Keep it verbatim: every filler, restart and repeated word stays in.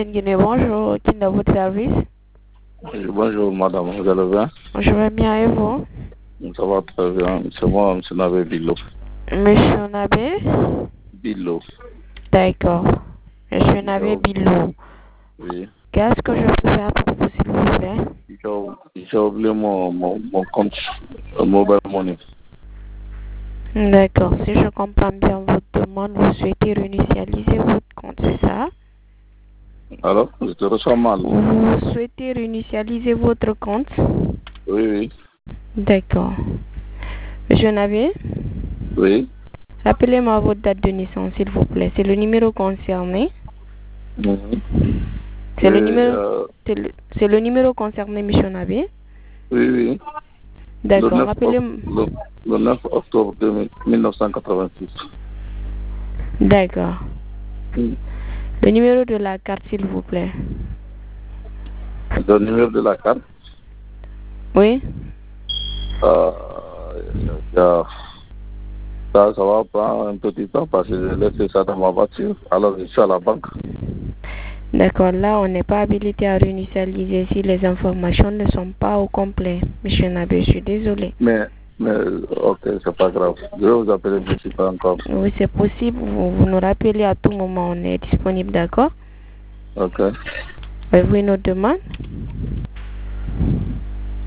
Antenne Guinée, bonjour. Qui est dans votre service? Oui, bonjour madame, vous allez bien? Je vais bien et vous? Ça va très bien. C'est moi, M. Nabé Billo. Monsieur Nabé? Billo. D'accord. Monsieur Nabé Billo. Oui. Qu'est-ce que je peux faire pour vous, s'il vous plaît? J'ai oublié mon, mon, mon compte euh, mobile money. D'accord. Si je comprends bien votre demande, vous souhaitez réinitialiser votre compte, c'est ça? Alors, je te reçois mal. Vous souhaitez réinitialiser votre compte? Oui, oui. D'accord. Monsieur Nabé? Oui. Rappelez-moi votre date de naissance, s'il vous plaît. C'est le numéro concerné? Mhm. C'est le Et, numéro, euh, c'est le, c'est le numéro concerné, monsieur Nabé? oui, oui. Le D'accord. neuf, Rappelez oct- le, le neuf octobre deux mille mille neuf cent quatre-vingt-six. D'accord. Mhm. Le numéro de la carte, s'il vous plaît. Le numéro de la carte, Oui? euh, y a- ça, ça va prendre un petit temps parce que j'ai laissé ça dans ma voiture. Alors, je suis à la banque. D'accord. Là, on n'est pas habilité à réinitialiser si les informations ne sont pas au complet. Monsieur Nabé, je suis désolé. Mais, mais, ok, c'est pas grave. Je vais vous appeler d'ici pas encore. Oui, c'est possible. Vous, vous nous rappelez à tout moment. On est disponible, d'accord? Ok. Avez-vous une autre demande?